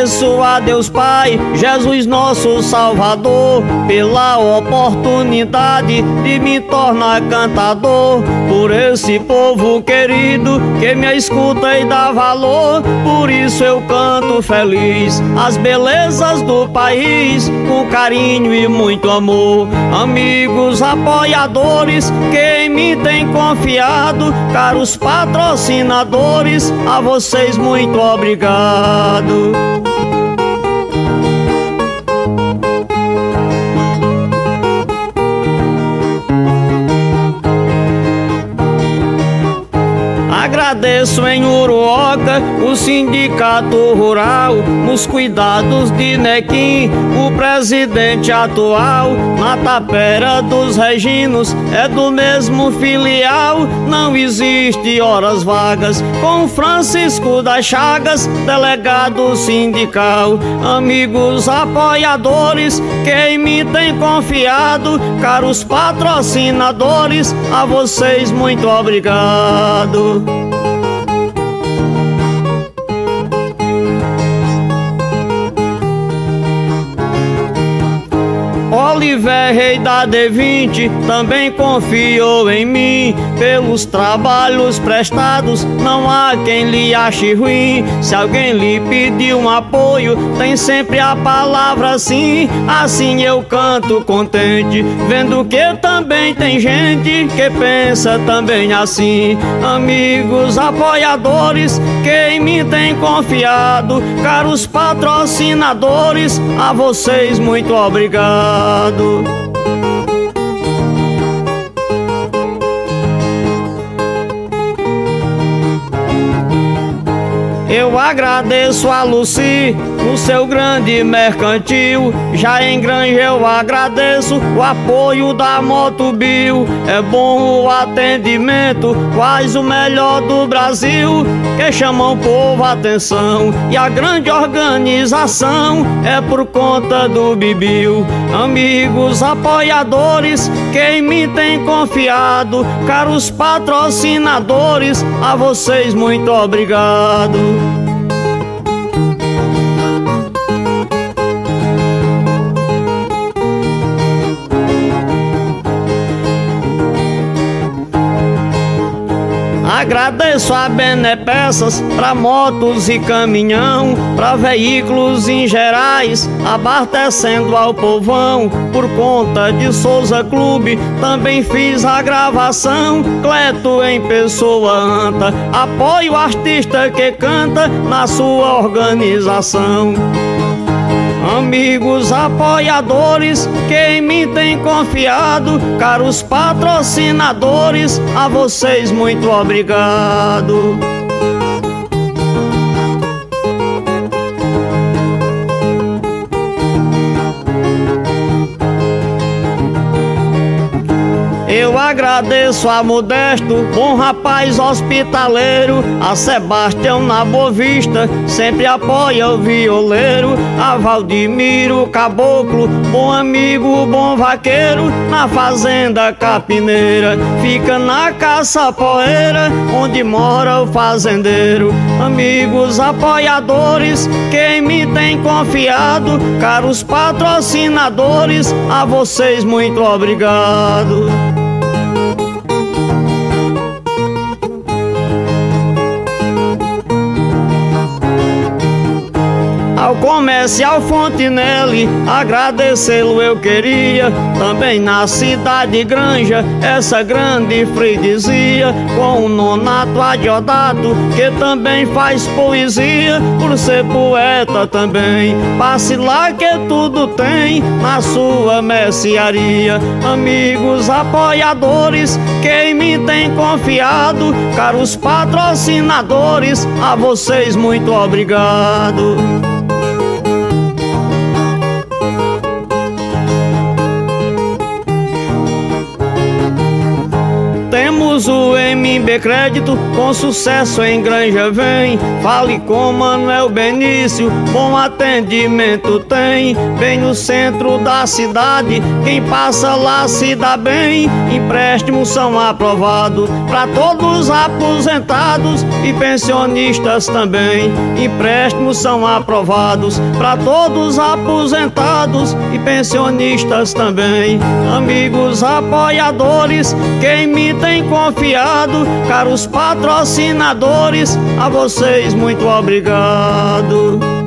Agradeço a Deus Pai, Jesus nosso Salvador, pela oportunidade de me tornar cantador. Por esse povo querido que me escuta e dá valor, por isso eu canto feliz as belezas do país, com carinho e muito amor. Amigos apoiadores que em mim têm confiado, caros patrocinadores, a vocês muito obrigado. Agradeço em Uruoca o Sindicato Rural, nos cuidados de Nequim, o presidente atual. Na Tapera dos Reginos é do mesmo filial, não existe horas vagas com Francisco das Chagas, delegado sindical. Amigos apoiadores que em mim têm confiado, caros patrocinadores, a vocês muito obrigado. Oliver, rei da D20, também confiou em mim. Pelos trabalhos prestados, não há quem lhe ache ruim. Se alguém lhe pedir um apoio, tem sempre a palavra sim. Assim eu canto contente, vendo que também tem gente que pensa também assim. Amigos apoiadores que em mim têm confiado, caros patrocinadores, a vocês muito obrigado. Eu agradeço a Luci no seu grande mercantil. Já em Granja eu agradeço o apoio da Motobio. É bom o atendimento, quase o melhor do Brasil, que chamam o povo a atenção. E a grande organização é por conta do Bibiu. Amigos apoiadores que em mim têm confiado, caros patrocinadores, a vocês muito obrigado. Agradeço a Benepeças pra motos e caminhão, pra veículos em gerais, abastecendo ao povão. Por conta de Souza Clube também fiz a gravação. Cleto em pessoa anta, apoio o artista que canta na sua organização. Amigos apoiadores que em mim têm confiado, caros patrocinadores, a vocês muito obrigado. Eu agradeço a Modesto, bom rapaz hospitaleiro, a Sebastião na Boa Vista, sempre apoia o violeiro, a Valdemiro Caboclo, bom amigo, bom vaqueiro, na fazenda capineira, fica na Caçapoeira, onde mora o fazendeiro. Amigos apoiadores que em mim têm confiado, caros patrocinadores, a vocês muito obrigado. Ao Comercial Fontinelli, agradecê-lo eu queria. Também na cidade Granja, essa grande freguesia, com o Nonato Adiodato, que também faz poesia, por ser poeta também. Passe lá que tudo tem na sua mercearia. Amigos apoiadores que em mim têm confiado, caros patrocinadores, a vocês muito obrigado. Temos o B Crédito, com sucesso em Granja vem. Fale com Manuel Benício, bom atendimento tem. Bem no centro da cidade, quem passa lá se dá bem. Empréstimos são aprovados para todos os aposentados e pensionistas também. Empréstimos são aprovados para todos os aposentados e pensionistas também. Amigos apoiadores, quem me tem confiado, caros patrocinadores, a vocês muito obrigado.